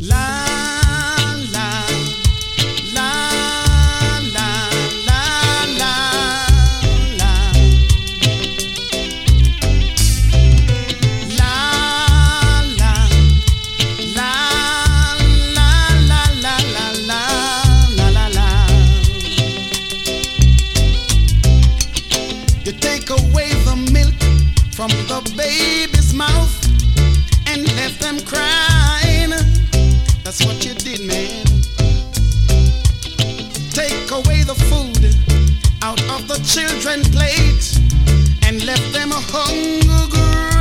La la la la la la la la la la la la la la la. You take away the milk from the baby's mouth and left them crying. That's what you did, man. Take away the food out of the children's plate and left them hungry.